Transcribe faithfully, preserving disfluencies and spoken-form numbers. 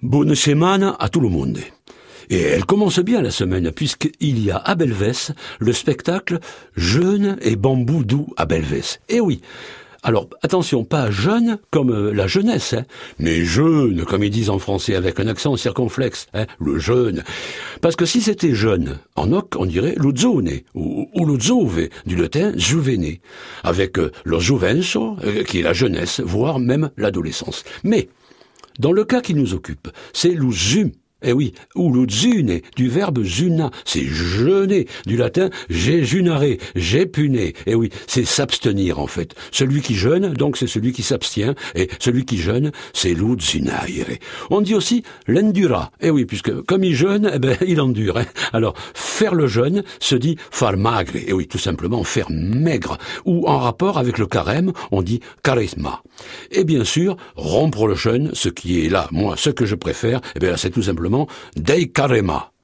Bonne semaine à tout le monde. Et elle commence bien la semaine, puisqu'il y a à Belvès le spectacle Jeûne et bambou doux à Belvès. Eh oui. Alors, attention, pas jeune comme euh, la jeunesse, hein, mais jeune, comme ils disent en français, avec un accent circonflexe, hein, le jeune. Parce que si c'était jeune, en oc, on dirait lo zone, ou, ou lo zove, du latin juvene, avec euh, lo juvencio, euh, qui est la jeunesse, voire même l'adolescence. Mais, dans le cas qui nous occupe, c'est lo zum. Eh oui, ou lo zune, du verbe zuna, c'est jeûner, du latin jejunare, jepune. Eh oui, c'est s'abstenir en fait. Celui qui jeûne, donc c'est celui qui s'abstient, et celui qui jeûne, c'est lo zunaire. On dit aussi l'endura. Eh oui, puisque comme il jeûne, eh ben il endure. Hein. Alors, faire le jeûne se dit far magre. Eh oui, tout simplement faire maigre. Ou en rapport avec le carême, on dit charisma. Et bien sûr, rompre le jeûne, ce qui est là, moi, ce que je préfère, eh bien c'est tout simplement dei carema.